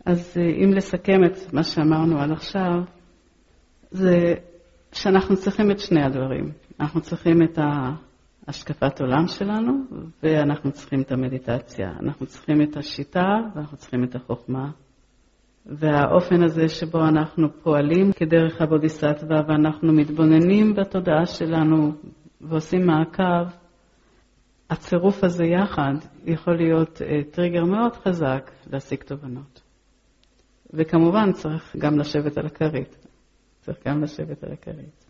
אז אם לסכם את מה שאמרנו עד עכשיו, זה שאנחנו צריכים את שני הדברים. אנחנו צריכים את השקפת עולם שלנו, ואנחנו צריכים את המדיטציה. אנחנו צריכים את השיטה, ואנחנו צריכים את החוכמה. והאופן הזה שבו אנחנו פועלים כדרך הבודיסטווה, ואנחנו מתבוננים בתודעה שלנו, ועושים מעקב, הצירוף הזה יחד יכול להיות טריגר מאוד חזק להשיג תובנות. וכמובן צריך גם לשבת על הכרית. צריך גם לשבת על הכרית.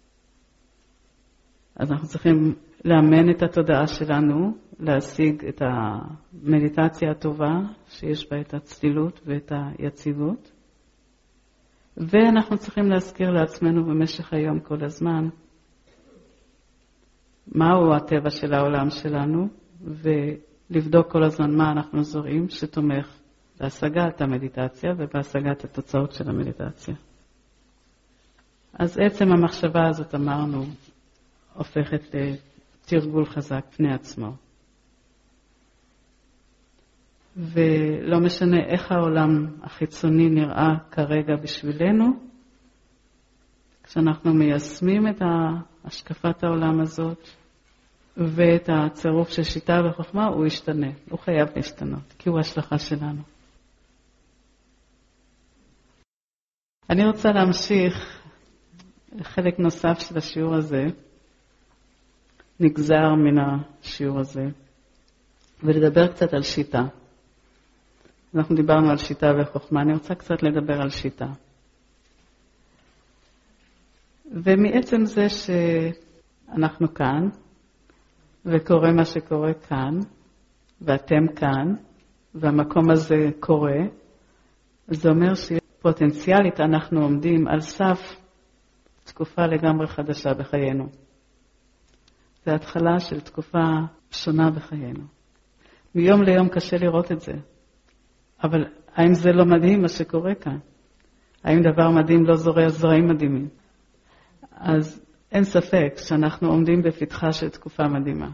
אז אנחנו צריכים לאמן את התודעה שלנו, להשיג את המדיטציה הטובה, שיש בה את הצלילות ואת היציבות. ואנחנו צריכים להזכיר לעצמנו במשך היום כל הזמן, מהו הטבע של העולם שלנו, ולבדוק כל הזמן מה אנחנו זורעים שתומך בהשגת המדיטציה ובהשגת התוצאות של המדיטציה. אז עצם המחשבה הזאת, אמרנו, הופכת לתרגול חזק פני עצמו. ולא משנה איך העולם החיצוני נראה כרגע בשבילנו, כשאנחנו מיישמים את השקפת העולם הזאת ואת הצירוף של שיטה וחוכמה, הוא ישתנה, הוא חייב להשתנות, כי הוא השלכה שלנו. אני רוצה להמשיך חלק נוסף של השיעור הזה, נגזר מן השיעור הזה, ולדבר קצת על שיטה. אנחנו דיברנו על שיטה וחוכמה, אני רוצה קצת לדבר על שיטה. ומעצם זה שאנחנו כאן, וקורה מה שקורה כאן, ואתם כאן, והמקום הזה קורה, זה אומר שפוטנציאלית אנחנו עומדים על סף תקופה לגמרי חדשה בחיינו. זה התחלה של תקופה שונה בחיינו. מיום ליום קשה לראות את זה. אבל האם זה לא מדהים מה שקורה כאן? האם דבר מדהים לא זורע זרעים מדהימים? אז אין ספק שאנחנו עומדים בפתחה של תקופה מדהימה.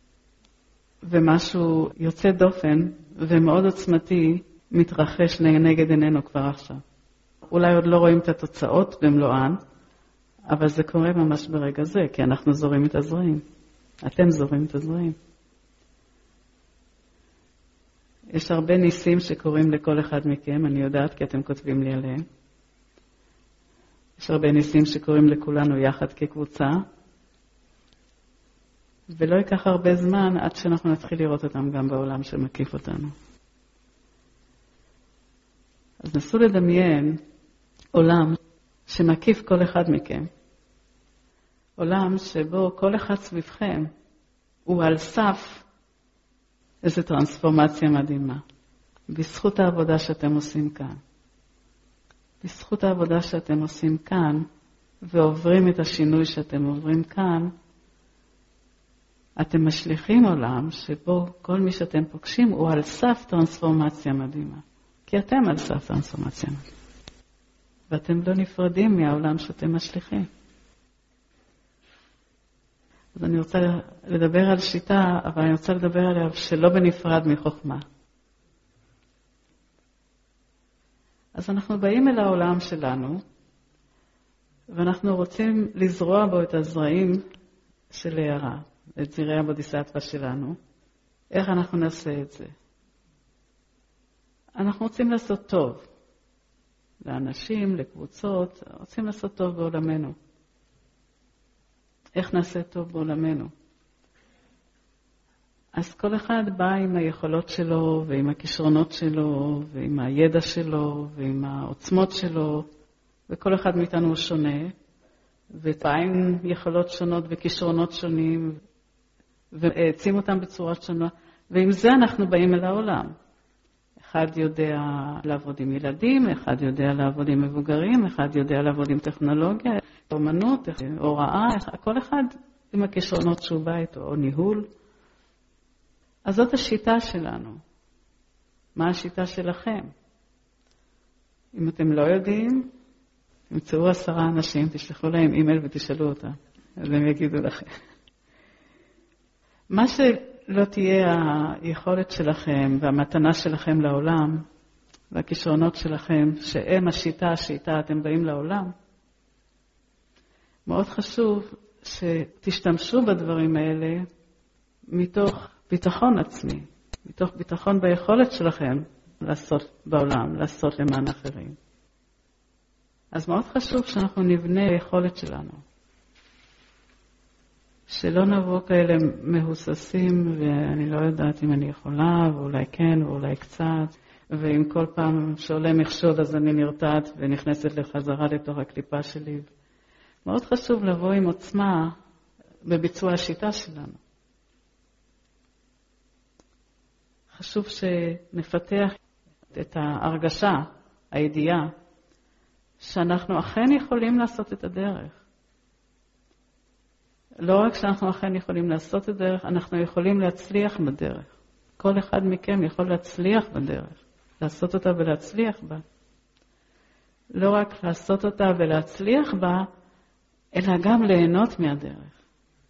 ומשהו יוצא דופן ומאוד עוצמתי מתרחש נגד עינינו כבר עכשיו. אולי עוד לא רואים את התוצאות במלואן, אבל זה קורה ממש ברגע זה, כי אנחנו זורים את הזרעים. אתם זורים את הזרעים. יש הרבה ניסים שקורים לכל אחד מכם, אני יודעת כי אתם כותבים לי עליהם. יש הרבה ניסים שקורים לכולנו יחד כקבוצה, ולא ייקח הרבה זמן עד שאנחנו נתחיל לראות אותם גם בעולם שמקיף אותנו. אז נסו לדמיין עולם שמקיף כל אחד מכם. עולם שבו כל אחד סביבכם הוא על סף איזו טרנספורמציה מדהימה. בזכות העבודה שאתם עושים כאן. בזכות העבודה שאתם עושים כאן, ועוברים את השינוי שאתם עוברים כאן, אתם משליכים עולם שבו כל מי שאתם פוגשים הוא על סף טרנספורמציה מדהימה. כי אתם על סף טרנספורמציה מדהימה. ואתם לא נפרדים מהעולם שאתם משליכים. אז אני רוצה לדבר על שיטה, אבל אני רוצה לדבר עליה שלא בנפרד מחוכמה. אז אנחנו באים אל העולם שלנו, ואנחנו רוצים לזרוע בו את הזרעים של הערה, את זרעי הבודיסטווה שלנו. איך אנחנו נעשה את זה? אנחנו רוצים לעשות טוב. לאנשים, לקבוצות, רוצים לעשות טוב בעולמנו. איך נעשה טוב בעולמנו? אז כל אחד בא עם היכולות שלו, ועם הכישרונות שלו, ועם הידע שלו, ועם העוצמות שלו, וכל אחד מאיתנו הוא שונה, ובא עם יכולות שונות וכישרונות שונים, והעצים אותם בצורה שונה, ועם זה אנחנו באים אל העולם. אחד יודע לעבוד עם ילדים, אחד יודע לעבוד עם מבוגרים, אחד יודע לעבוד עם טכנולוגיה, אומנות, הוראה, כל אחד עם הכישרונות שהוא בא איתו, או ניהול. אז זאת השיטה שלנו. מה השיטה שלכם? אם אתם לא יודעים, תמצאו 10 אנשים, תשלחו להם אימייל ותשאלו אותם, אז הם יגידו לכם. מה שלא תהיה היכולת שלכם והמתנה שלכם לעולם, והכישרונות שלכם, שהם השיטה שאיתה אתם באים לעולם, מאוד חשוב שתשתמשו בדברים האלה מתוך ביטחון עצמי, מתוך ביטחון ביכולת שלכם לעשות בעולם, לעשות למען אחרים. אז מאוד חשוב שאנחנו נבנה היכולת שלנו. שלא נבוא כאלה מהוססים, ואני לא יודעת אם אני יכולה, ואולי כן, ואולי קצת, ואם כל פעם שעולה מכשול אז אני נרתעת ונכנסת לחזרה לתוך הקליפה שלי. מאוד חשוב לבוא עם עוצמה בביצוע השיטה שלנו. חשוב שנפתח את ההרגשה, הידיעה, שאנחנו אכן יכולים לעשות את הדרך. לא רק שאנחנו אכן יכולים לעשות את הדרך, אנחנו יכולים להצליח בדרך. כל אחד מכם יכול להצליח בדרך, לעשות אותה ולהצליח בה. לא רק לעשות אותה ולהצליח בה, אלא גם ליהנות מהדרך.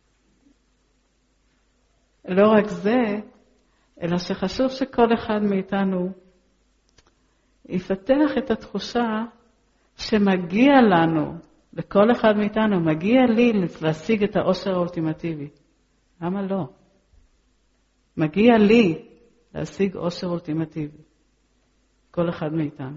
לא רק זה, אלא שחשוב שכל אחד מאיתנו יפתח את התחושה שמגיע לנו, לכל אחד מאיתנו, מגיע לי להשיג את האושר האולטימטיבי. למה לא? מגיע לי להשיג אושר אולטימטיבי. כל אחד מאיתנו.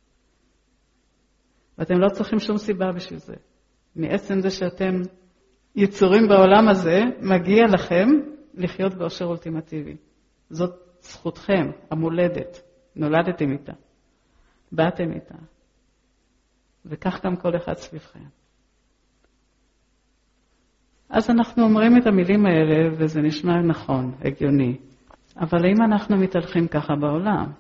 ואתם לא צריכים שום סיבה בשביל זה. מעצם זה שאתם יצורים בעולם הזה, מגיע לכם לחיות באושר אולטימטיבי. זאת זכותכם, המולדת. נולדתם איתה. באתם איתה. וכך גם כל אחד סביבכם. אז אנחנו אומרים את המילים האלה, וזה נשמע נכון, הגיוני. אבל האם אנחנו מתהלכים ככה בעולם?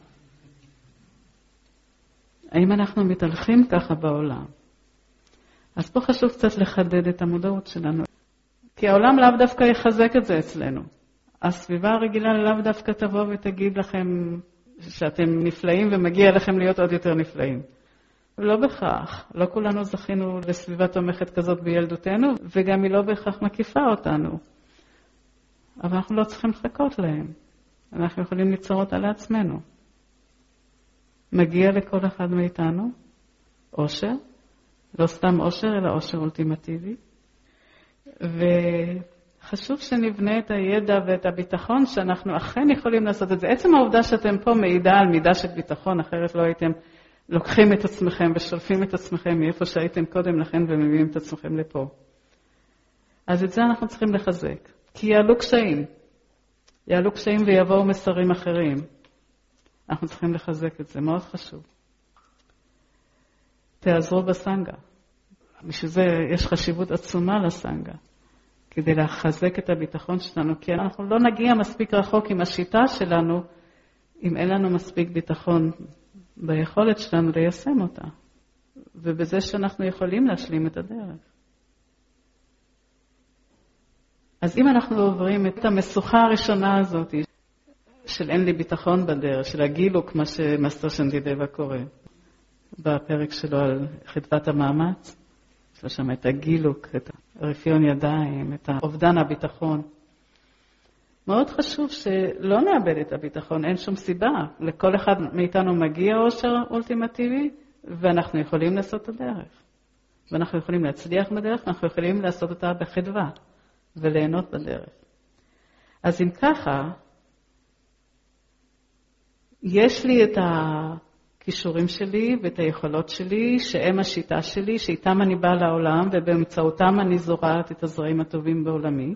האם אנחנו מתהלכים ככה בעולם? אז פה חשוב קצת לחדד את המודעות שלנו. כי העולם לאו דווקא יחזק את זה אצלנו. הסביבה הרגילה לאו דווקא תבוא ותגיד לכם שאתם נפלאים ומגיע לכם להיות עוד יותר נפלאים. לא בכך. לא כולנו זכינו לסביבה תומכת כזאת בילדותנו, וגם היא לא בכך מקיפה אותנו. אבל אנחנו לא צריכים לחכות להם. אנחנו יכולים ליצור אותה לעצמנו. מגיע לכל אחד מאיתנו אושר, לא סתם אושר, אלא אושר אולטימטיבי. וחשוב שנבנה את הידע ואת הביטחון שאנחנו אכן יכולים לעשות את זה. עצם העובדה שאתם פה מעידה על מידה של ביטחון, אחרת לא הייתם לוקחים את עצמכם ושולפים את עצמכם מאיפה שהייתם קודם לכן ומביאים את עצמכם לפה. אז את זה אנחנו צריכים לחזק. כי יעלו קשיים. יעלו קשיים ויבואו מסרים אחרים. אנחנו צריכים לחזק את זה, מאוד חשוב. תעזרו בסנגה. בשביל זה יש חשיבות עצומה לסנגה. כדי לחזק את הביטחון שלנו, כי אנחנו לא נגיע מספיק רחוק עם השיטה שלנו, אם אין לנו מספיק ביטחון ביכולת שלנו ליישם אותה. ובזה שאנחנו יכולים להשלים את הדרך. אז אם אנחנו עוברים את המשוכה הראשונה הזאת, של אין לי ביטחון בדרך, של הגילוק, מה שמאסטר שנדידבה קורא, בפרק שלו על חדוות המאמץ, יש לו שם את הגילוק, את הרפיון ידיים, את אובדן הביטחון. מאוד חשוב שלא נאבד את הביטחון, אין שום סיבה. לכל אחד מאיתנו מגיע אושר אולטימטיבי, ואנחנו יכולים לעשות את הדרך. ואנחנו יכולים להצליח בדרך, ואנחנו יכולים לעשות אותה בחדווה, וליהנות בדרך. אז אם ככה, יש לי את הכישורים שלי ואת היכולות שלי, שהם השיטה שלי, שאיתם אני באה לעולם, ובאמצעותם אני זורעת את הזרעים הטובים בעולמי.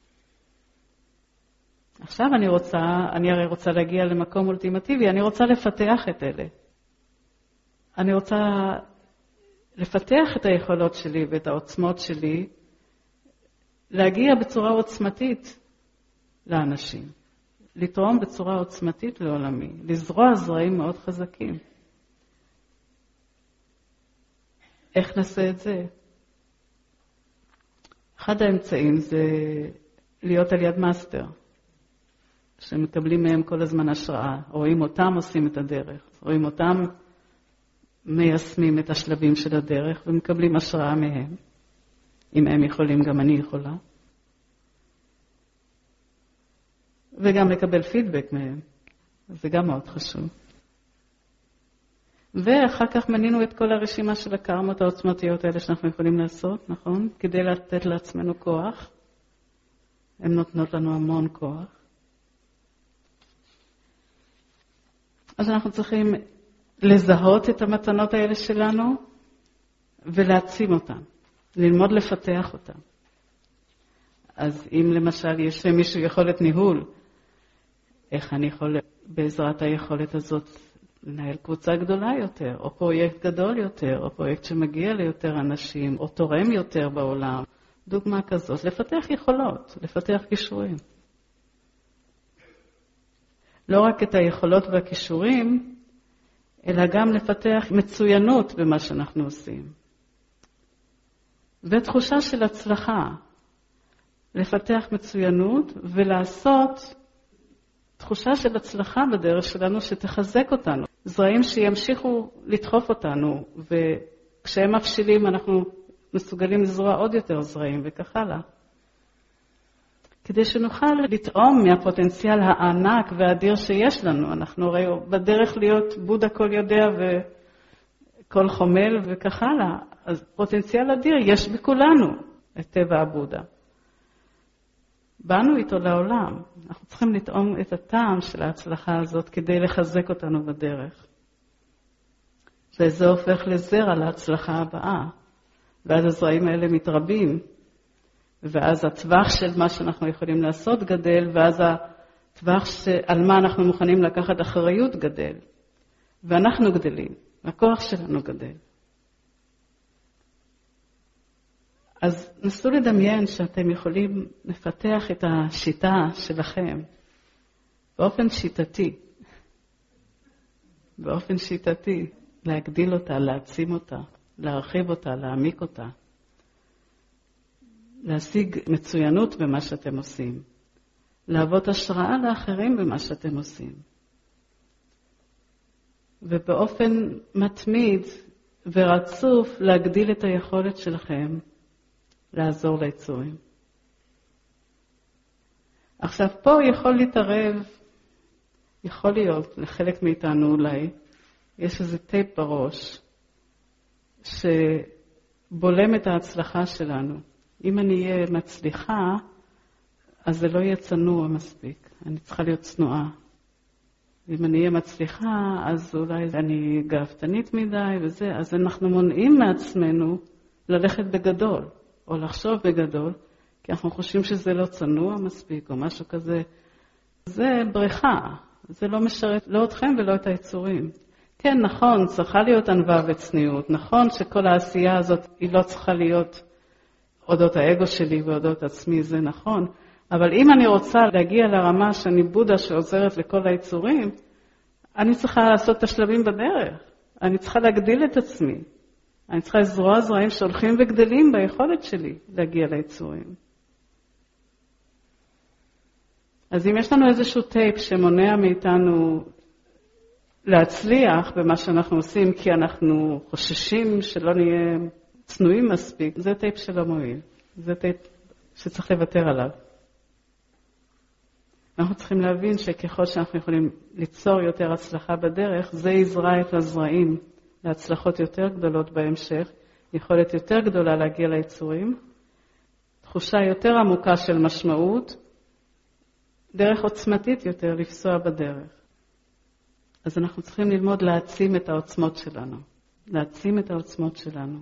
עכשיו אני הרי רוצה להגיע למקום אולטימטיבי, אני רוצה לפתח את אלה. אני רוצה לפתח את היכולות שלי ואת העוצמות שלי, להגיע בצורה עוצמתית לאנשים. לתרום בצורה עוצמתית לעולמי, לזרוע זרעים מאוד חזקים. איך נעשה את זה? אחד האמצעים זה להיות על יד מאסטר, שמקבלים מהם כל הזמן השראה, רואים אותם עושים את הדרך, רואים אותם מיישמים את השלבים של הדרך ומקבלים השראה מהם. אם הם יכולים, גם אני יכולה. וגם לקבל פידבק מהם. זה גם מאוד חשוב. ואחר כך מנינו את כל הרשימה של הקרמות העוצמתיות האלה שאנחנו יכולים לעשות, נכון? כדי לתת לעצמנו כוח. הן נותנות לנו המון כוח. אז אנחנו צריכים לזהות את המתנות האלה שלנו ולהעצים אותן, ללמוד לפתח אותן. אז אם למשל יש למישהו יכולת ניהול, איך אני יכול בעזרת היכולת הזאת לנהל קבוצה גדולה יותר, או פרויקט גדול יותר, או פרויקט שמגיע ליותר אנשים, או תורם יותר בעולם. דוגמה כזאת, לפתח יכולות, לפתח כישורים. לא רק את היכולות והכישורים, אלא גם לפתח מצוינות במה שאנחנו עושים. ותחושה של הצלחה, לפתח מצוינות ולעשות תחושה של הצלחה בדרך שלנו שתחזק אותנו. זרעים שימשיכו לדחוף אותנו, וכשהם מפשילים אנחנו מסוגלים לזרוע עוד יותר זרעים וכך הלאה. כדי שנוכל לטעום מהפוטנציאל הענק והאדיר שיש לנו. אנחנו הרי בדרך להיות בודה כל יודע וכל חומל וכך הלאה. אז פוטנציאל אדיר יש בכולנו את טבע הבודה. באנו איתו לעולם. אנחנו צריכים לטעום את הטעם של ההצלחה הזאת כדי לחזק אותנו בדרך. וזה הופך לזרע להצלחה הבאה. ואז הזרעים האלה מתרבים. ואז הטווח של מה שאנחנו יכולים לעשות גדל, ואז הטווח על מה אנחנו מוכנים לקחת אחריות גדל. ואנחנו גדלים, הכוח שלנו גדל. אז נסו לדמיין שאתם יכולים לפתח את השיטה שלכם באופן שיטתי. באופן שיטתי, להגדיל אותה, להעצים אותה, להרחיב אותה, להעמיק אותה. להשיג מצוינות במה שאתם עושים. להוות השראה לאחרים במה שאתם עושים. ובאופן מתמיד ורצוף להגדיל את היכולת שלכם לעזור ליצורים. עכשיו פה יכול להתערב, יכול להיות, לחלק מאיתנו אולי, יש איזה טייפ בראש שבולם את ההצלחה שלנו. אם אני אהיה מצליחה, אז זה לא יהיה צנוע מספיק. אני צריכה להיות צנועה. אם אני אהיה מצליחה, אז אולי אני גאוותנית מדי וזה, אז אנחנו מונעים מעצמנו ללכת בגדול, או לחשוב בגדול, כי אנחנו חושבים שזה לא צנוע מספיק, או משהו כזה. זה בריחה. זה לא משרת לא אתכם ולא את היצורים. כן, נכון, צריכה להיות ענווה וצניעות. נכון שכל העשייה הזאת היא לא צריכה להיות אודות האגו שלי ואודות עצמי, זה נכון. אבל אם אני רוצה להגיע לרמה שאני בודה שעוזרת לכל היצורים, אני צריכה לעשות את השלבים בדרך. אני צריכה להגדיל את עצמי. אני צריכה לזרוע זרעים שהולכים וגדלים ביכולת שלי להגיע ליצורים. אז אם יש לנו איזשהו טייפ שמונע מאיתנו להצליח במה שאנחנו עושים, כי אנחנו חוששים שלא נהיה צנועים מספיק, זה טייפ שלא מועיל. זה טייפ שצריך לוותר עליו. אנחנו צריכים להבין שככל שאנחנו יכולים ליצור יותר הצלחה בדרך, זה יזרע את הזרעים להצלחות יותר גדולות בהמשך, יכולת יותר גדולה להגיע ליצורים, תחושה יותר עמוקה של משמעות, דרך עוצמתית יותר לפסוע בדרך. אז אנחנו צריכים ללמוד להעצים את העוצמות שלנו. להעצים את העוצמות שלנו.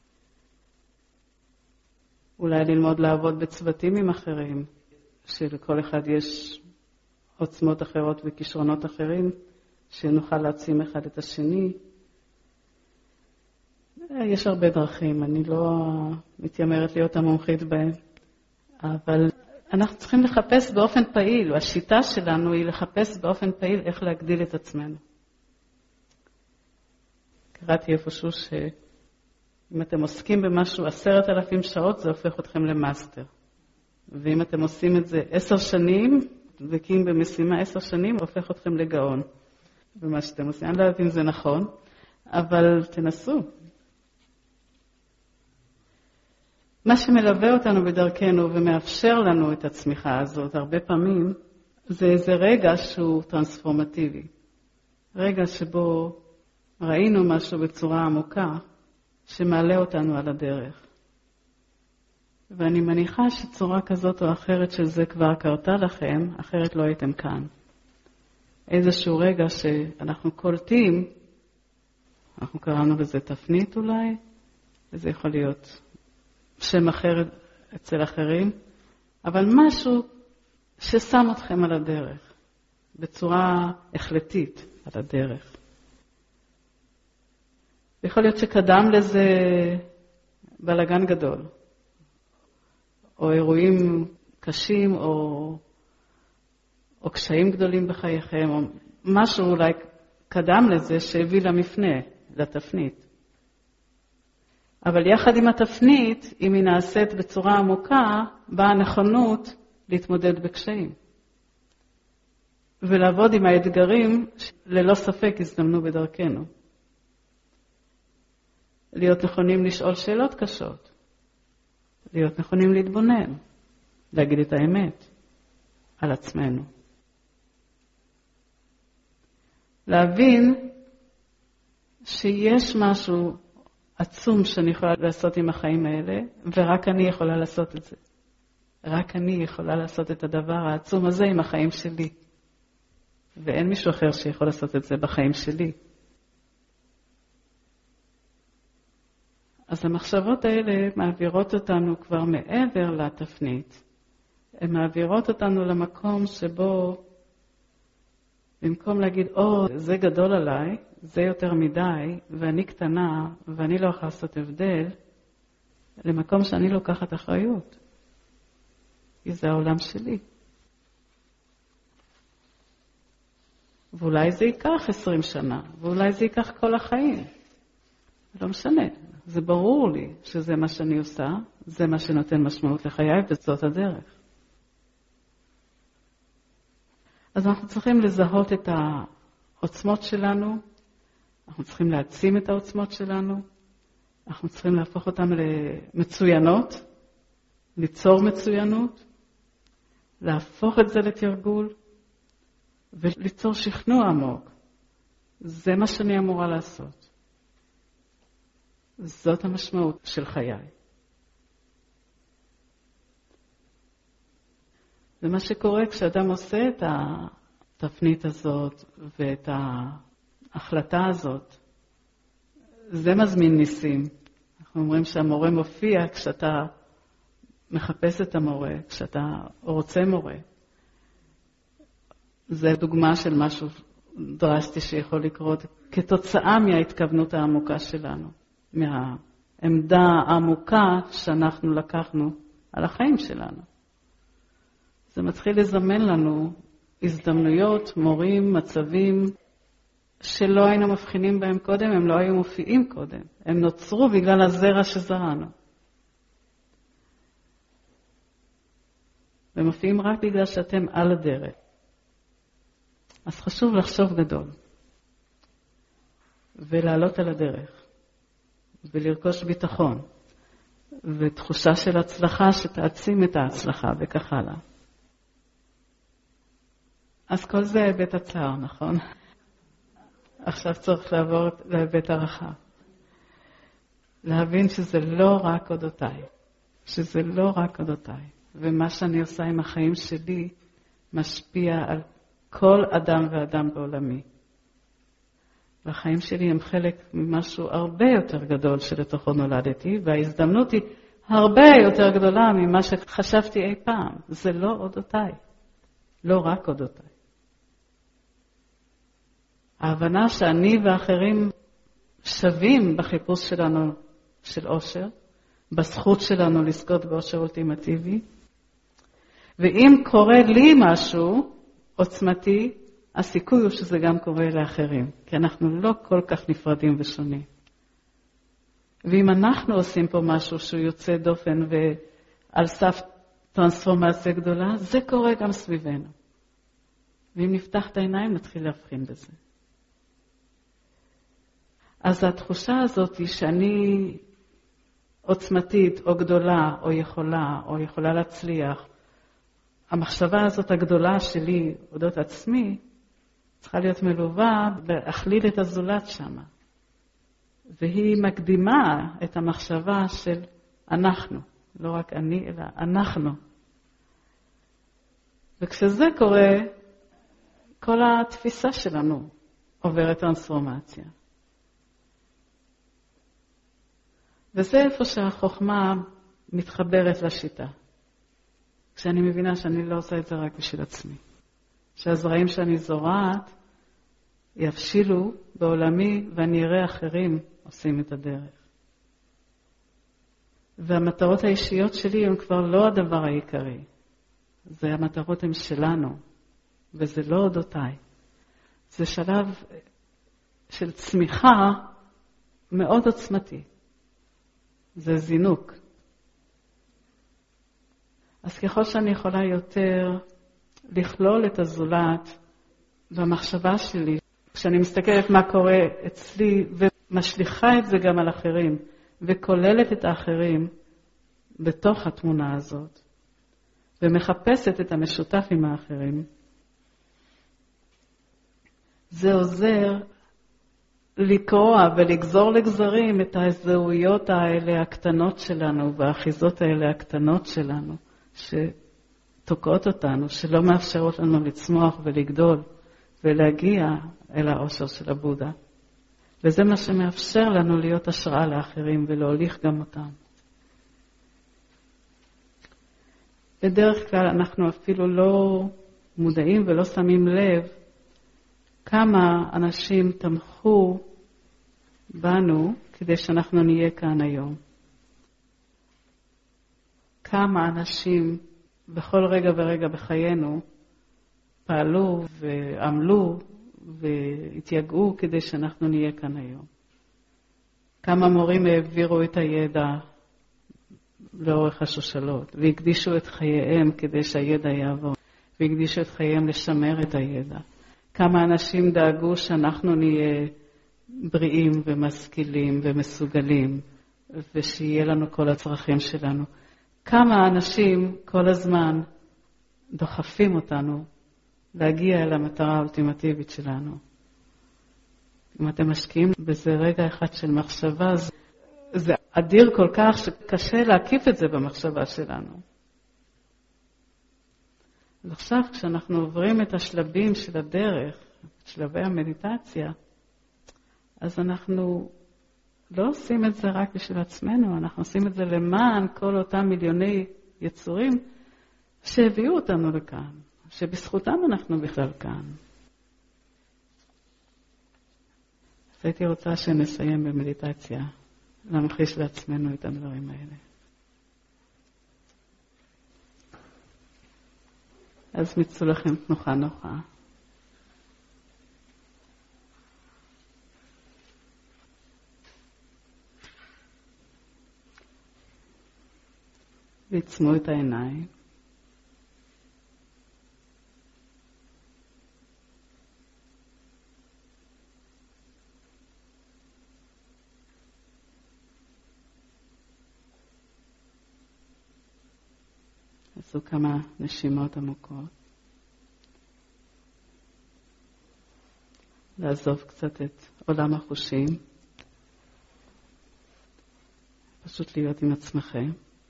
אולי ללמוד לעבוד בצוותים עם אחרים, שלכל אחד יש עוצמות אחרות וכישרונות אחרים, שנוכל להעצים אחד את השני. יש הרבה דרכים, אני לא מתיימרת להיות המומחית בהם, אבל אנחנו צריכים לחפש באופן פעיל, והשיטה שלנו היא לחפש באופן פעיל איך להגדיל את עצמנו. קראתי איפשהו שאם אתם עוסקים במשהו 10,000 שעות, זה הופך אתכם למאסטר. ואם אתם עושים את זה 10 שנים, דבקים במשימה 10 שנים, הופך אתכם לגאון במה שאתם עושים. אני לא יודעת אם זה נכון, אבל תנסו. מה שמלווה אותנו בדרכנו ומאפשר לנו את הצמיחה הזאת הרבה פעמים, זה איזה רגע שהוא טרנספורמטיבי. רגע שבו ראינו משהו בצורה עמוקה שמעלה אותנו על הדרך. ואני מניחה שצורה כזאת או אחרת של זה כבר קרתה לכם, אחרת לא הייתם כאן. איזשהו רגע שאנחנו קולטים, אנחנו קראנו לזה תפנית אולי, וזה יכול להיות שם אחר אצל אחרים, אבל משהו ששם אתכם על הדרך, בצורה החלטית על הדרך. יכול להיות שקדם לזה בלגן גדול, או אירועים קשים, או קשיים גדולים בחייכם, או משהו אולי קדם לזה שהביא למפנה, לתפנית. אבל יחד עם התפנית, אם היא נעשית בצורה עמוקה, באה הנכונות להתמודד בקשיים. ולעבוד עם האתגרים ללא ספק הזדמנו בדרכנו. להיות נכונים לשאול שאלות קשות. להיות נכונים להתבונן. להגיד את האמת על עצמנו. להבין שיש משהו עצום שאני יכולה לעשות עם החיים האלה, ורק אני יכולה לעשות את זה. רק אני יכולה לעשות את הדבר העצום הזה עם החיים שלי. ואין מישהו אחר שיכול לעשות את זה בחיים שלי. אז המחשבות האלה מעבירות אותנו כבר מעבר לתפנית. הן מעבירות אותנו למקום שבו, במקום להגיד, זה גדול עליי, זה יותר מדי, ואני קטנה, ואני לא יכולה לעשות הבדל, למקום שאני לוקחת אחריות. כי זה העולם שלי. ואולי זה ייקח 20 שנה, ואולי זה ייקח כל החיים. לא משנה. זה ברור לי שזה מה שאני עושה, זה מה שנותן משמעות לחיי, וזאת הדרך. אז אנחנו צריכים לזהות את העוצמות שלנו, אנחנו צריכים להעצים את העוצמות שלנו, אנחנו צריכים להפוך אותן למצוינות, ליצור מצוינות, להפוך את זה לתרגול, וליצור שכנוע עמוק. זה מה שאני אמורה לעשות. זאת המשמעות של חיי. זה מה שקורה כשאדם עושה את התפנית הזאת ואת ההחלטה הזאת. זה מזמין ניסים. אנחנו אומרים שהמורה מופיע כשאתה מחפש את המורה, כשאתה רוצה מורה. זה דוגמה של משהו דרסטי שיכול לקרות כתוצאה מההתכוונות העמוקה שלנו. מהעמדה העמוקה שאנחנו לקחנו על החיים שלנו. זה מתחיל לזמן לנו הזדמנויות, מורים, מצבים שלא היינו מבחינים בהם קודם, הם לא היו מופיעים קודם. הם נוצרו בגלל הזרע שזרענו. והם מופיעים רק בגלל שאתם על הדרך. אז חשוב לחשוב גדול. ולעלות על הדרך. ולרכוש ביטחון. ותחושה של הצלחה שתעצים את ההצלחה וכך הלאה. אז כל זה היבט הצער, נכון? עכשיו צריך לעבור להיבט הרחב. להבין שזה לא רק אודותיי. שזה לא רק אודותיי. ומה שאני עושה עם החיים שלי משפיע על כל אדם ואדם בעולמי. והחיים שלי הם חלק ממשהו הרבה יותר גדול שלתוכו נולדתי, וההזדמנות היא הרבה יותר גדולה ממה שחשבתי אי פעם. זה לא אודותיי. לא רק אודותיי. ההבנה שאני ואחרים שווים בחיפוש שלנו של אושר, בזכות שלנו לזכות באושר אולטימטיבי, ואם קורה לי משהו עוצמתי, הסיכוי הוא שזה גם קורה לאחרים, כי אנחנו לא כל כך נפרדים ושונים. ואם אנחנו עושים פה משהו שהוא יוצא דופן ועל סף טרנספורמציה גדולה, זה קורה גם סביבנו. ואם נפתח את העיניים, נתחיל להבחין בזה. אז התחושה הזאת היא שאני עוצמתית או גדולה או יכולה להצליח, המחשבה הזאת הגדולה שלי, אודות עצמי, צריכה להיות מלווה להכליל את הזולת שם. והיא מקדימה את המחשבה של אנחנו, לא רק אני, אלא אנחנו. וכשזה קורה, כל התפיסה שלנו עוברת טרנספורמציה. וזה איפה שהחוכמה מתחברת לשיטה. כשאני מבינה שאני לא עושה את זה רק בשביל עצמי. שהזרעים שאני זורעת יבשילו בעולמי ואני אראה אחרים עושים את הדרך. והמטרות האישיות שלי הן כבר לא הדבר העיקרי. זה המטרות הן שלנו, וזה לא אודותיי. זה שלב של צמיחה מאוד עוצמתי. זה זינוק. אז ככל שאני יכולה יותר לכלול את הזולת במחשבה שלי, כשאני מסתכלת מה קורה אצלי ומשליחה את זה גם על אחרים, וכוללת את האחרים בתוך התמונה הזאת, ומחפשת את המשותף עם האחרים, זה עוזר לקרוע ולגזור לגזרים את הזהויות האלה הקטנות שלנו, והאחיזות האלה הקטנות שלנו, שתוקעות אותנו, שלא מאפשרות לנו לצמוח ולגדול, ולהגיע אל האושר של הבודה. וזה מה שמאפשר לנו להיות השראה לאחרים ולהוליך גם אותם. בדרך כלל אנחנו אפילו לא מודעים ולא שמים לב כמה אנשים תמכו בנו כדי שאנחנו נהיה כאן היום. כמה אנשים בכל רגע ורגע בחיינו פעלו ועמלו והתייגעו כדי שאנחנו נהיה כאן היום. כמה מורים העבירו את הידע לאורך השושלות והקדישו את חייהם כדי שהידע יעבור, והקדישו את חייהם לשמר את הידע. כמה אנשים דאגו שאנחנו נהיה בריאים ומשכילים ומסוגלים, ושיהיה לנו כל הצרכים שלנו. כמה אנשים כל הזמן דוחפים אותנו להגיע אל המטרה האולטימטיבית שלנו. אם אתם משקיעים בזה רגע אחד של מחשבה, זה אדיר כל כך שקשה להקיף את זה במחשבה שלנו. אז עכשיו כשאנחנו עוברים את השלבים של הדרך, את שלבי המדיטציה, אז אנחנו לא עושים את זה רק בשביל עצמנו, אנחנו עושים את זה למען כל אותם מיליוני יצורים שהביאו אותנו לכאן, שבזכותם אנחנו בכלל כאן. אז הייתי רוצה שנסיים במדיטציה, להמחיש לעצמנו את הדברים האלה. אז מצאו לכם תנוחה נוחה. ועצמו את העיניים. עשו כמה נשימות עמוקות. לעזוב קצת את עולם החושים. פשוט להיות עם עצמכם.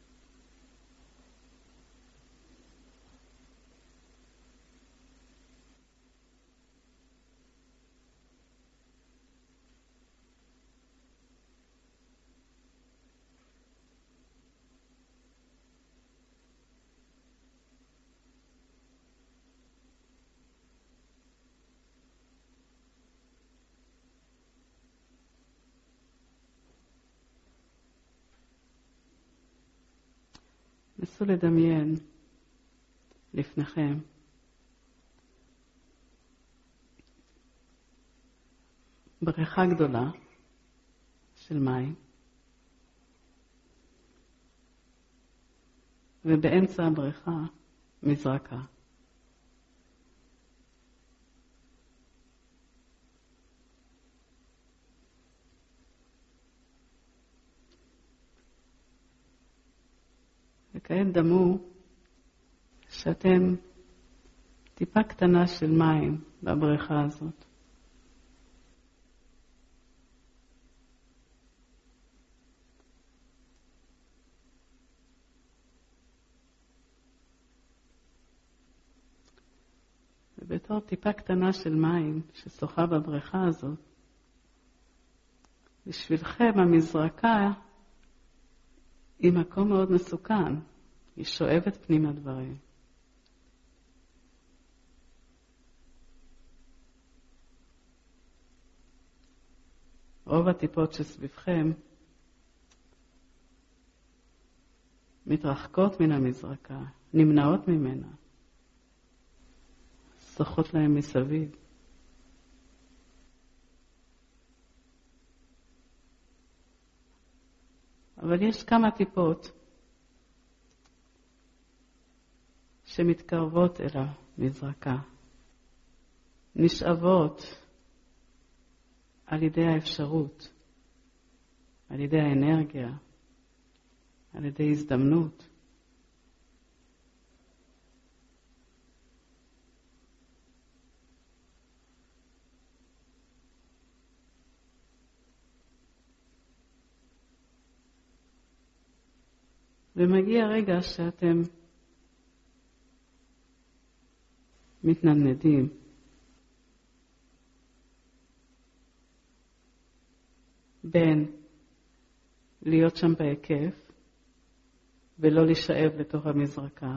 נסו לדמיין לפניכם בריכה גדולה של מים, ובאמצע הבריכה מזרקה. וכעת דמו שאתם טיפה קטנה של מים בבריכה הזאת. בתור טיפה קטנה של מים ששוחה בבריכה הזאת. בשבילכם המזרקה היא מקום מאוד מסוכן, היא שואבת פנימה דברים. רוב הטיפות שסביבכם מתרחקות מן המזרקה, נמנעות ממנה, שחות להם מסביב. אבל יש כמה טיפות שמתקרבות אל המזרקה, נשאבות על ידי האפשרות, על ידי האנרגיה, על ידי הזדמנות. ומגיע רגע שאתם מתנדנדים, בין להיות שם בהיקף ולא להישאב לתוך המזרקה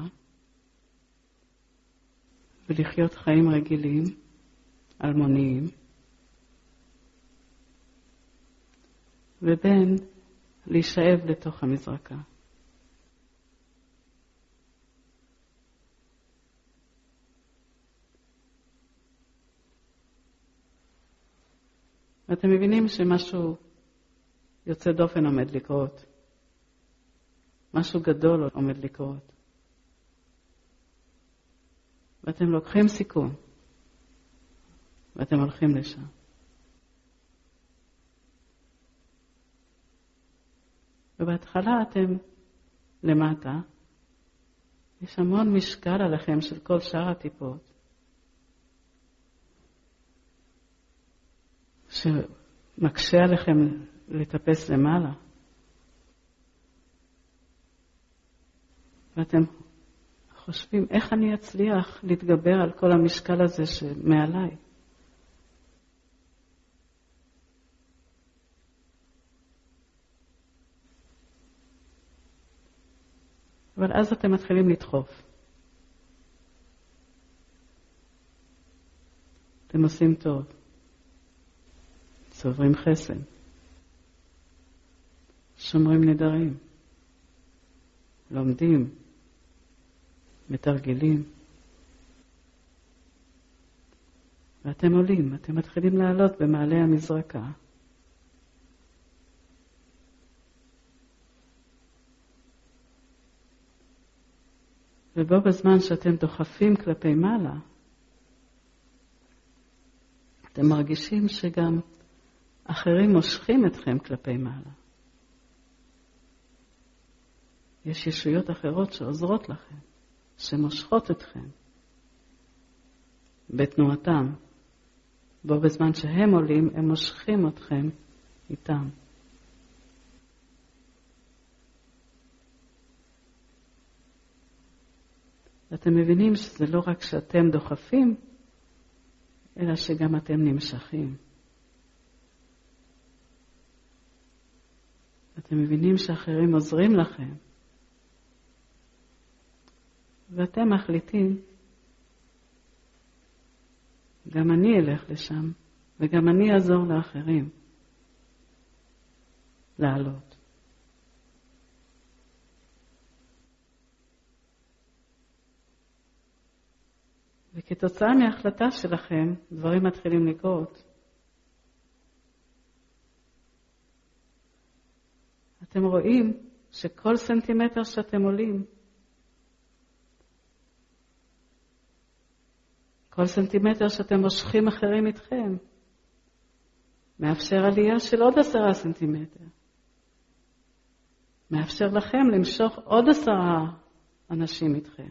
ולחיות חיים רגילים, אלמוניים, ובין להישאב לתוך המזרקה. ואתם מבינים שמשהו יוצא דופן עומד לקרות. משהו גדול עומד לקרות. ואתם לוקחים סיכון. ואתם הולכים לשם. ובהתחלה אתם למטה. יש המון משקל עליכם של כל שאר הטיפות. שמקשה עליכם לטפס למעלה. ואתם חושבים, איך אני אצליח להתגבר על כל המשקל הזה שמעליי? אבל אז אתם מתחילים לדחוף. אתם עושים טוב. צוברים חסן. שומרים נדרים. לומדים. מתרגלים. ואתם עולים, אתם מתחילים לעלות במעלה המזרקה. ובו בזמן שאתם דוחפים כלפי מעלה, אתם מרגישים שגם אחרים מושכים אתכם כלפי מעלה. יש ישויות אחרות שעוזרות לכם, שמושכות אתכם בתנועתם. בו בזמן שהם עולים, הם מושכים אתכם איתם. ואתם מבינים שזה לא רק שאתם דוחפים, אלא שגם אתם נמשכים. אתם מבינים שאחרים עוזרים לכם. ואתם מחליטים, גם אני אלך לשם, וגם אני אעזור לאחרים לעלות. וכתוצאה מההחלטה שלכם, דברים מתחילים לקרות. אתם רואים שכל סנטימטר שאתם עולים, כל סנטימטר שאתם מושכים אחרים איתכם, מאפשר עלייה של עוד 10 סנטימטר. מאפשר לכם למשוך עוד 10 אנשים איתכם.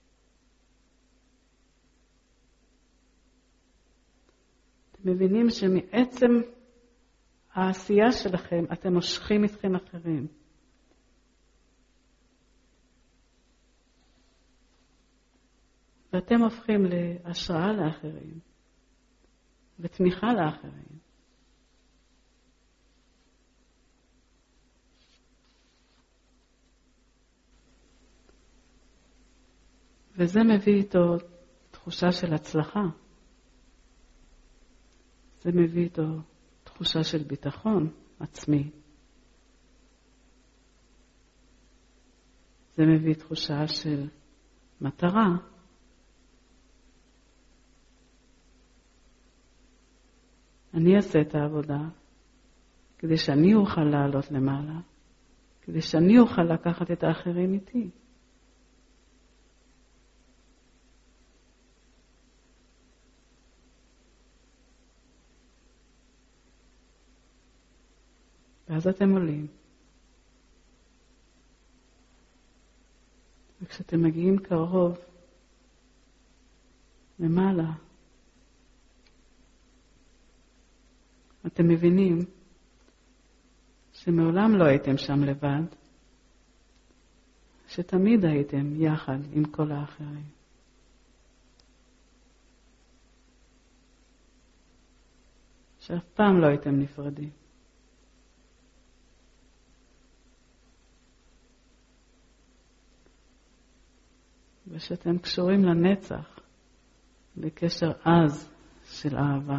אתם מבינים שמעצם העשייה שלכם אתם מושכים איתכם אחרים. ואתם הופכים להשראה לאחרים, ותמיכה לאחרים. וזה מביא איתו תחושה של הצלחה. זה מביא איתו תחושה של ביטחון עצמי. זה מביא תחושה של מטרה. אני אעשה את העבודה כדי שאני אוכל לעלות למעלה, כדי שאני אוכל לקחת את האחרים איתי. ואז אתם עולים. וכשאתם מגיעים קרוב למעלה, אתם מבינים שמעולם לא הייתם שם לבד, שתמיד הייתם יחד עם כל האחרים. שאף פעם לא הייתם נפרדים. ושאתם קשורים לנצח, בקשר עז של אהבה.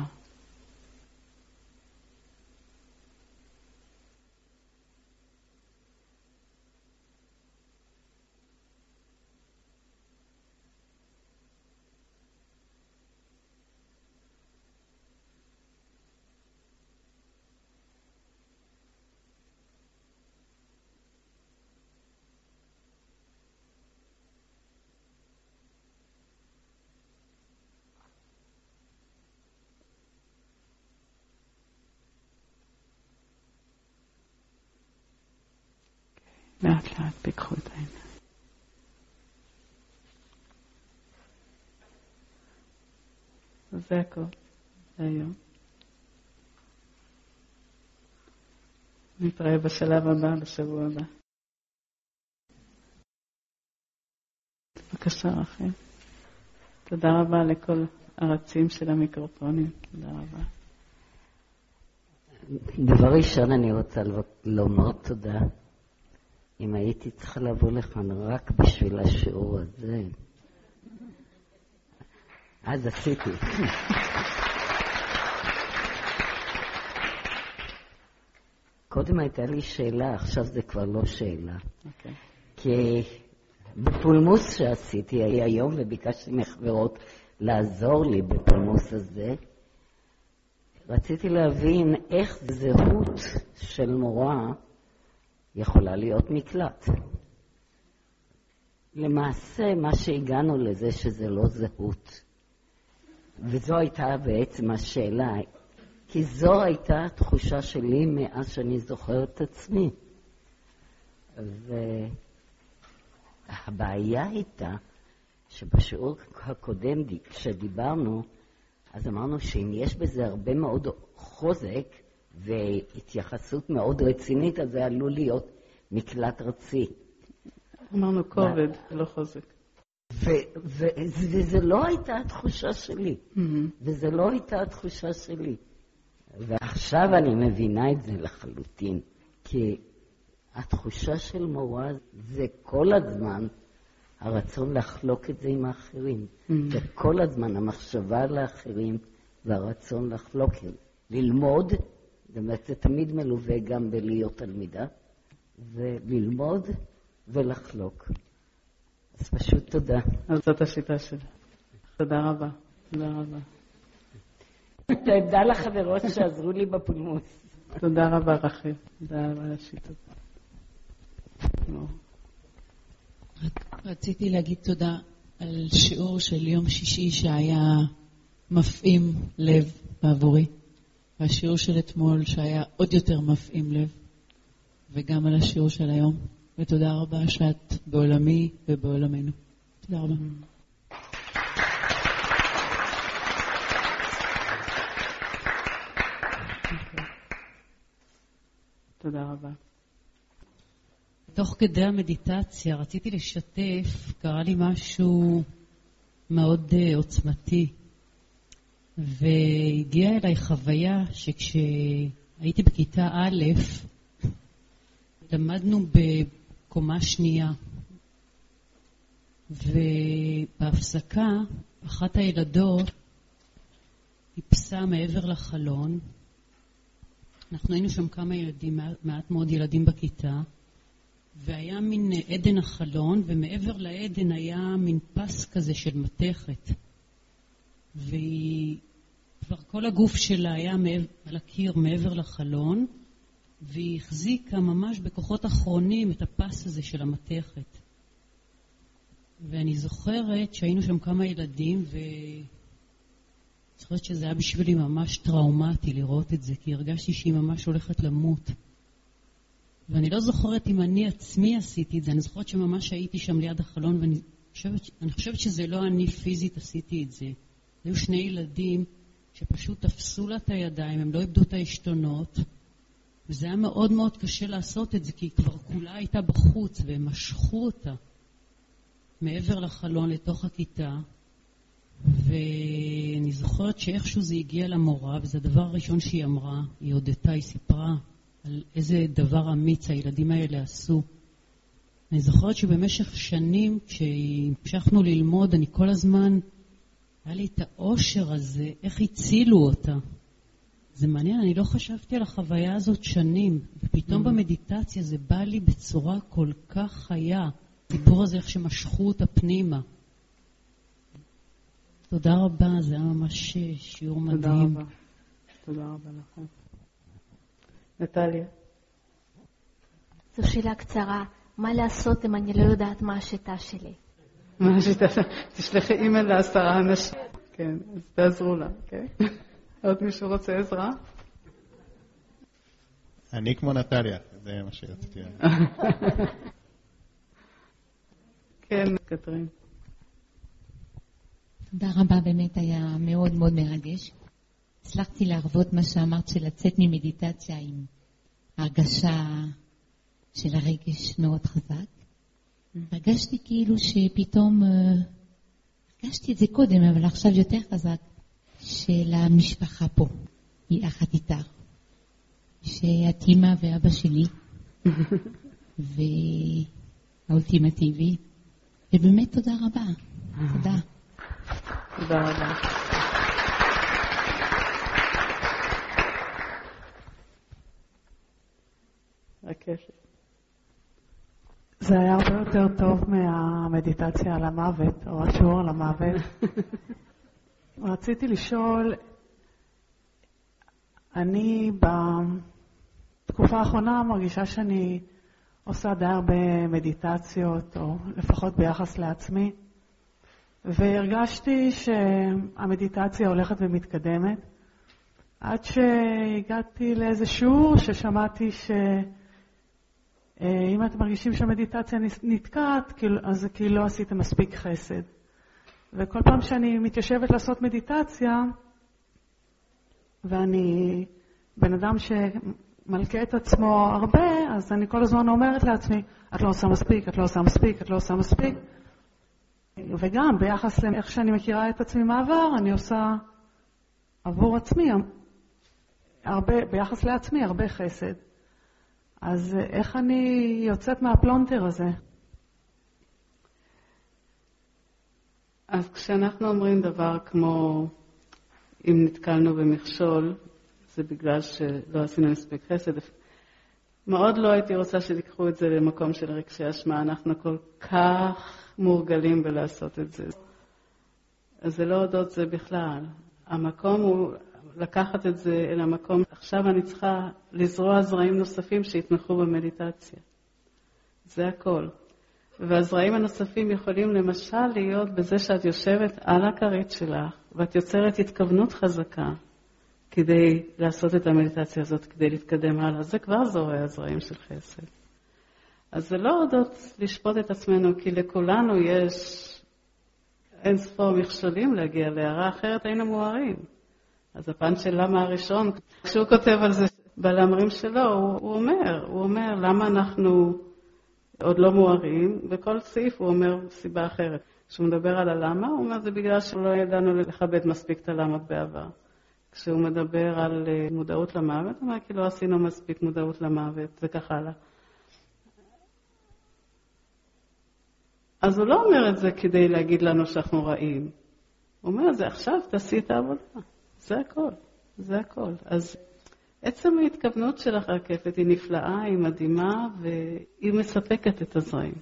לאט לאט פיקחו את העיניים. זה הכל להיום. נתראה בשלב הבא, בשבוע הבא. בבקשה רחל. תודה רבה לכל הרצים של המיקרופונים. תודה רבה. דבר ראשון אני רוצה לומר תודה. אם הייתי צריכה לבוא לכאן רק בשביל השיעור הזה, אז עשיתי. קודם הייתה לי שאלה, עכשיו זה כבר לא שאלה. כי בפולמוס שעשיתי היום, וביקשתי מחברות לעזור לי בפולמוס הזה, רציתי להבין איך זהות של מורה יכולה להיות מקלט. למעשה מה שהגענו לזה שזה לא זהות. וזו הייתה בעצם השאלה, כי זו הייתה התחושה שלי מאז שאני זוכרת את עצמי. והבעיה הייתה שבשיעור הקודם כשדיברנו, אז אמרנו שאם יש בזה הרבה מאוד חוזק והתייחסות מאוד רצינית, אז זה עלול להיות מקלט רצי. אמרנו כובד, לא חוזק. וזה לא הייתה התחושה שלי. וזה לא הייתה התחושה שלי. ועכשיו אני מבינה את זה לחלוטין. כי התחושה של מורה זה כל הזמן הרצון לחלוק את זה עם האחרים. זה כל הזמן המחשבה על האחרים והרצון לחלוק את זה. ללמוד, זה תמיד מלווה גם בלהיות תלמידה, וללמוד ולחלוק. אז פשוט תודה. אז זאת השיטה שלי. תודה רבה. תודה רבה. תודה לחברות שעזרו לי בפולמוס. תודה רבה רחל. תודה רבה על השיטה. רציתי להגיד תודה על שיעור של יום שישי שהיה מפעים לב בעבורי, והשיעור של אתמול שהיה עוד יותר מפעים לב, וגם על השיעור של היום. ותודה רבה שאת בעולמי ובעולמנו. תודה רבה. תודה רבה. תוך כדי המדיטציה רציתי לשתף, קרה לי משהו מאוד עוצמתי. והגיעה אליי חוויה שכשהייתי בכיתה א', למדנו בקומה שנייה. ובהפסקה, אחת הילדות טיפסה מעבר לחלון. אנחנו היינו שם כמה ילדים, מעט מאוד ילדים בכיתה, והיה מין עדן החלון, ומעבר לעדן היה מין פס כזה של מתכת. והיא, כבר כל הגוף שלה היה על הקיר מעבר לחלון, והיא החזיקה ממש בכוחות אחרונים את הפס הזה של המתכת. ואני זוכרת שהיינו שם כמה ילדים, זוכרת שזה היה בשבילי ממש טראומטי לראות את זה, כי הרגשתי שהיא ממש הולכת למות. ואני לא זוכרת אם אני עצמי עשיתי את זה, אני זוכרת שממש הייתי שם ליד החלון, ואני חושבת שזה לא אני פיזית עשיתי את זה. היו שני ילדים שפשוט תפסו לה את הידיים, הם לא איבדו את העשתונות, וזה היה מאוד מאוד קשה לעשות את זה, כי כבר כולה הייתה בחוץ, והם משכו אותה מעבר לחלון לתוך הכיתה, ואני זוכרת שאיכשהו זה הגיע למורה, וזה הדבר הראשון שהיא אמרה, היא הודתה, היא סיפרה על איזה דבר אמיץ הילדים האלה עשו. אני זוכרת שבמשך שנים, כשהמשכנו ללמוד, אני כל הזמן, היה לי את האושר הזה, איך הצילו אותה. זה מעניין, אני לא חשבתי על החוויה הזאת שנים, ופתאום במדיטציה זה בא לי בצורה כל כך חיה, הסיפור הזה איך שמשכו אותה פנימה. תודה רבה, זה היה ממש שיעור מדהים. תודה רבה. תודה רבה לכם. נטליה. זו שאלה קצרה. מה לעשות אם אני לא יודעת מה השיטה שלי? מה השיטה? תשלחי אימייל ל10 אנשים. כן, אז תעזרו לה, אוקיי? עוד מישהו רוצה עזרה? אני כמו נטליה, זה מה שרציתי. כן, קטרין. תודה רבה, באמת היה מאוד מאוד מרגש. הצלחתי להרבות מה שאמרת של לצאת ממדיטציה עם הרגשה של הרגש מאוד חזק. הרגשתי כאילו שפתאום, הרגשתי את זה קודם, אבל עכשיו יותר חזק, של המשפחה פה, היא אחת איתה. שאת אמא ואבא שלי, והאולטימטיבי, ובאמת תודה רבה. תודה. תודה רבה. זה היה הרבה יותר טוב מהמדיטציה על המוות, או השיעור על המוות. רציתי לשאול, אני בתקופה האחרונה מרגישה שאני עושה די הרבה מדיטציות, או לפחות ביחס לעצמי, והרגשתי שהמדיטציה הולכת ומתקדמת, עד שהגעתי לאיזה שיעור ששמעתי אם אתם מרגישים שהמדיטציה נתקעת, אז כאילו לא עשיתם מספיק חסד. וכל פעם שאני מתיישבת לעשות מדיטציה, ואני בן אדם שמלכה את עצמו הרבה, אז אני כל הזמן אומרת לעצמי, את לא עושה מספיק, את לא עושה מספיק, את לא עושה מספיק. וגם ביחס לאיך שאני מכירה את עצמי מעבר, אני עושה עבור עצמי, ביחס לעצמי, הרבה חסד. אז איך אני יוצאת מהפלונטר הזה? אז כשאנחנו אומרים דבר כמו, אם נתקלנו במכשול, זה בגלל שלא עשינו מספיק חסד. מאוד לא הייתי רוצה שתיקחו את זה למקום של רגשי אשמה, אנחנו כל כך מורגלים בלעשות את זה. אז זה לא הודות זה בכלל. המקום הוא לקחת את זה אל המקום. עכשיו אני צריכה לזרוע זרעים נוספים שיתמכו במדיטציה. זה הכל. והזרעים הנוספים יכולים למשל להיות בזה שאת יושבת על הכרית שלך, ואת יוצרת התכוונות חזקה כדי לעשות את המדיטציה הזאת, כדי להתקדם הלאה. זה כבר זורע הזרעים של חסד. אז זה לא הודות לשפוט את עצמנו, כי לכולנו יש אין ספור מכשולים להגיע להערה, אחרת היינו מוארים. אז הפן של למה הראשון, כשהוא כותב על זה בלאמרים שלו, הוא אומר למה אנחנו עוד לא מוארים, וכל סעיף הוא אומר סיבה אחרת. כשהוא מדבר על הלמה, הוא אומר זה בגלל שלא ידענו לכבד מספיק את הלמה בעבר. כשהוא מדבר על מודעות למוות, הוא אומר כי לא עשינו מספיק מודעות למוות, זה ככה הלאה. אז הוא לא אומר את זה כדי להגיד לנו שאנחנו רעים. הוא אומר זה עכשיו תעשי את העבודה. זה הכל, זה הכל. אז עצם ההתכוונות של הרקפת היא נפלאה, היא מדהימה והיא מספקת את הזרעים.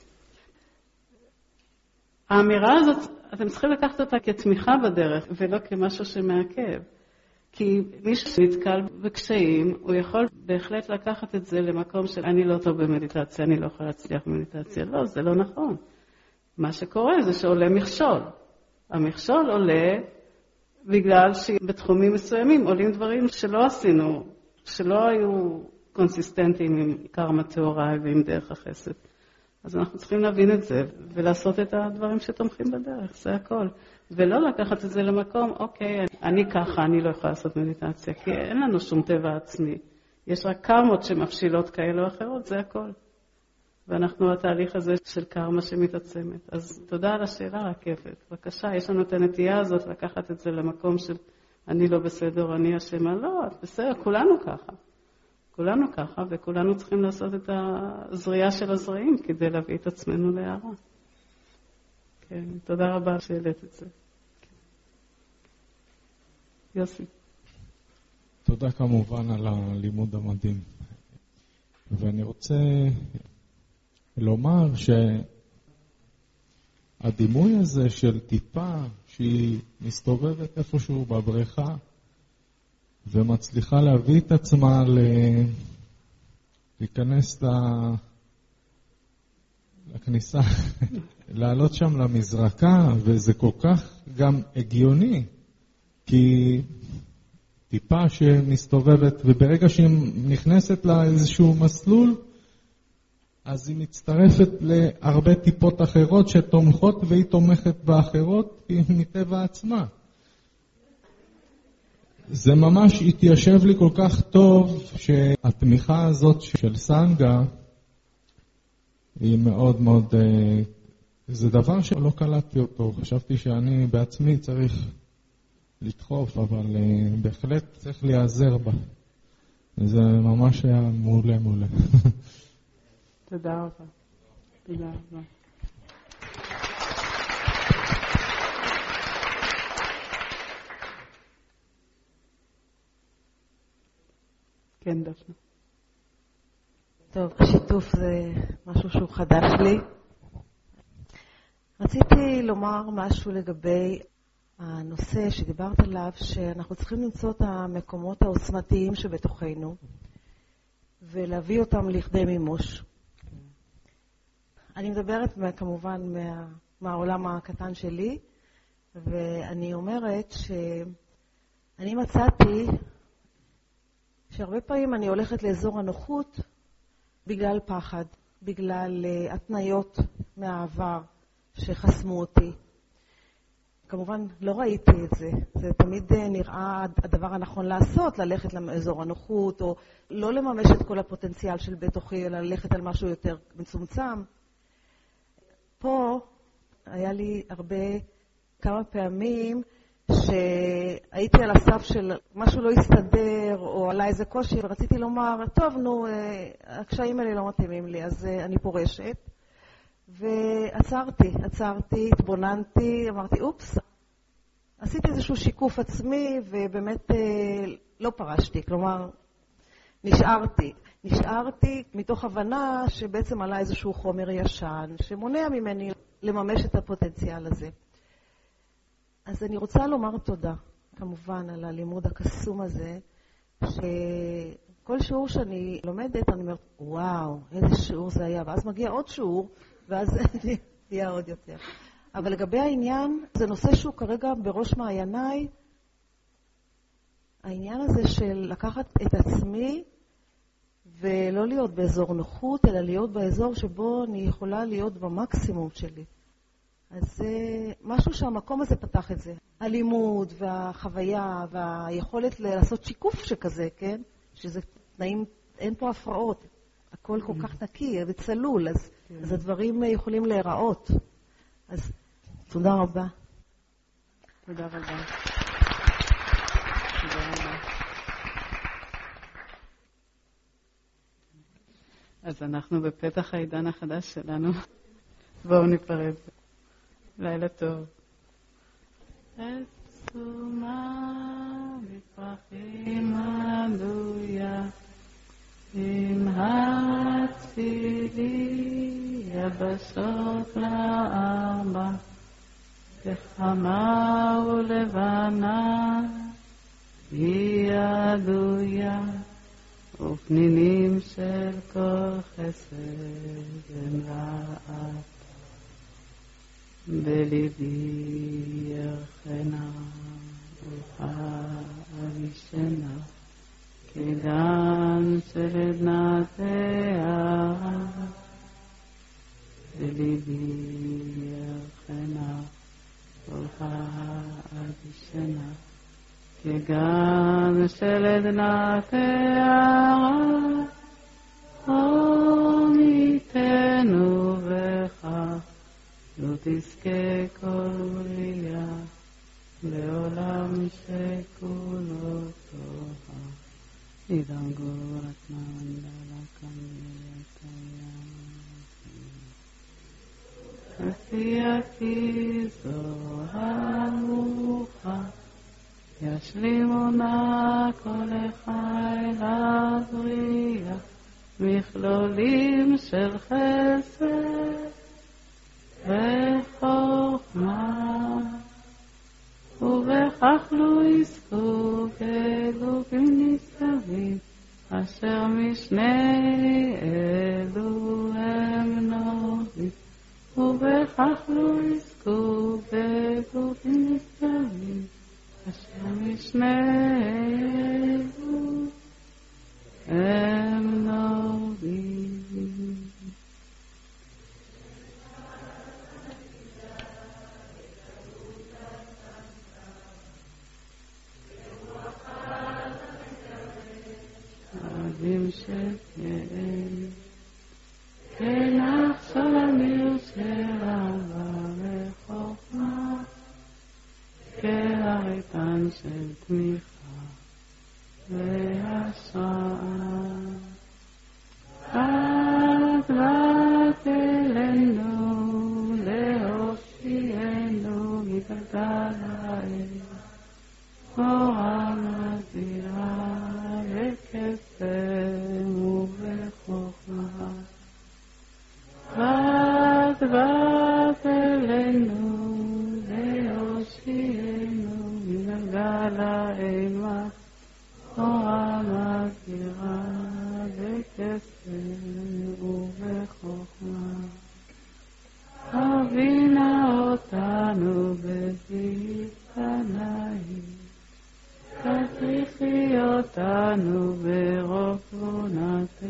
האמירה הזאת, אתם צריכים לקחת אותה כתמיכה בדרך ולא כמשהו שמעכב. כי מי שנתקל בקשיים, הוא יכול בהחלט לקחת את זה למקום של אני לא טוב במדיטציה, אני לא יכול להצליח במדיטציה. לא, זה לא נכון. מה שקורה זה שעולה מכשול. המכשול עולה בגלל שבתחומים מסוימים עולים דברים שלא עשינו, שלא היו קונסיסטנטיים עם קרמה טהורה ועם דרך החסד. אז אנחנו צריכים להבין את זה ולעשות את הדברים שתומכים בדרך, זה הכל. ולא לקחת את זה למקום, אוקיי, אני ככה, אני לא יכולה לעשות מדיטציה, כי אין לנו שום טבע עצמי. יש רק קרמות שמפשילות כאלה או אחרות, זה הכל. ואנחנו התהליך הזה של קרמה שמתעצמת. אז תודה על השאלה רקפת. בבקשה, יש לנו את הנטייה הזאת לקחת את זה למקום של אני לא בסדר, אני אשמה. לא, בסדר, כולנו ככה. כולנו ככה, וכולנו צריכים לעשות את הזריעה של הזרעים כדי להביא את עצמנו להערה. כן, תודה רבה שהעלית את זה. יוסי. תודה כמובן על הלימוד המדהים. ואני רוצה לומר שהדימוי הזה של טיפה שהיא מסתובבת איפשהו בבריכה ומצליחה להביא את עצמה להיכנס לכניסה, לעלות שם למזרקה, וזה כל כך גם הגיוני, כי טיפה שמסתובבת, וברגע שהיא נכנסת לאיזשהו מסלול, אז היא מצטרפת להרבה טיפות אחרות שתומכות, והיא תומכת באחרות מטבע עצמה. זה ממש התיישב לי כל כך טוב שהתמיכה הזאת של סנגה היא מאוד מאוד, זה דבר שלא קלטתי אותו. חשבתי שאני בעצמי צריך לדחוף, אבל בהחלט צריך להיעזר בה. זה ממש היה מעולה מעולה. תודה רבה. תודה רבה. כן, דפנה. טוב, השיתוף זה משהו שהוא חדש לי. רציתי לומר משהו לגבי הנושא שדיברת עליו, שאנחנו צריכים למצוא את המקומות העוצמתיים שבתוכנו, ולהביא אותם לכדי מימוש. אני מדברת כמובן מהעולם הקטן שלי, ואני אומרת שאני מצאתי שהרבה פעמים אני הולכת לאזור הנוחות בגלל פחד, בגלל התניות מהעבר שחסמו אותי. כמובן לא ראיתי את זה, זה תמיד נראה הדבר הנכון לעשות, ללכת לאזור הנוחות, או לא לממש את כל הפוטנציאל של בתוכי, אלא ללכת על משהו יותר מצומצם. פה היה לי כמה פעמים שהייתי על הסף של משהו לא הסתדר, או עלה איזה קושי, ורציתי לומר, טוב, נו, הקשיים האלה לא מתאימים לי, אז אני פורשת. ועצרתי, התבוננתי, אמרתי, אופס, עשיתי איזשהו שיקוף עצמי, ובאמת לא פרשתי, כלומר, נשארתי מתוך הבנה שבעצם עלה איזשהו חומר ישן, שמונע ממני לממש את הפוטנציאל הזה. אז אני רוצה לומר תודה, כמובן, על הלימוד הקסום הזה, שכל שיעור שאני לומדת, אני אומרת, וואו, איזה שיעור זה היה, ואז מגיע עוד שיעור, ואז זה יהיה עוד יותר. אבל לגבי העניין, זה נושא שהוא כרגע בראש מעייניי, העניין הזה של לקחת את עצמי, ולא להיות באזור נוחות, אלא להיות באזור שבו אני יכולה להיות במקסימום שלי. אז זה משהו שהמקום הזה פתח את זה. הלימוד והחוויה והיכולת לעשות שיקוף שכזה, כן? שזה תנאים, אין פה הפרעות. הכל כל כך נקי וצלול, אז הדברים יכולים להיראות. אז תודה רבה. תודה רבה. תודה רבה. אז אנחנו בפתח העידן החדש שלנו. בואו ניפרד. לילה טוב. עצומה בפרחים עדויה, עם הצילי יבשות לארבע, כחמה ולבנה היא עדויה, ופנינים של כל חסד הם רעת. בליבי ירחנה אבישנה, כגן של עדנה תארה. בליבי ירחנה אבישנה, כגן של עדנה תארה. עוניתנו בכך לא תזכה כל בריאה, לעולם שכולו טובה. עידן גבורת מנדלה כמייתיה, עשייתי זו המוחה, ישלימו נא כל החי לבריאה, מכלולים של חסד וחוכמה, ובכך לא יזכו כגופים נשגבים, אשר משני אלו הם נובים. ובכך לא יזכו כגופים נשגבים, אשר משני אלו הם נובים. אבים שכן, כנחשול אמיר של אהבה וחוכמה, כהריתן של תמיכה והשראה. את באת אלינו להושיענו מגלגל האל, אורה מזהירה בקסם ובחוכמה. את באת אלינו להושיענו מגלגל האימה, אורה מזהירה בקסם ובחוכמה. הבינה אותנו בזיו פנייך, תצליחי אותנו ברוב תבונתך,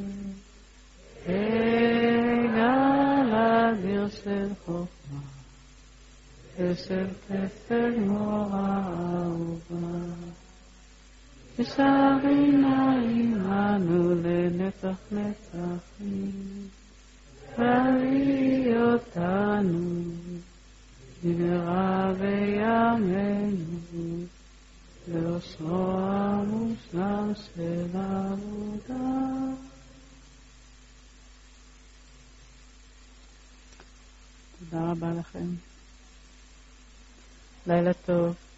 כגל אדיר של חוכמה ושל כסד מורה אהובה. תשארי נא עמנו לנצח נצחים, תביאי אותנו במהרה בימינו לאושרו המושלם של העבודה. תודה רבה לכם. לילה טוב.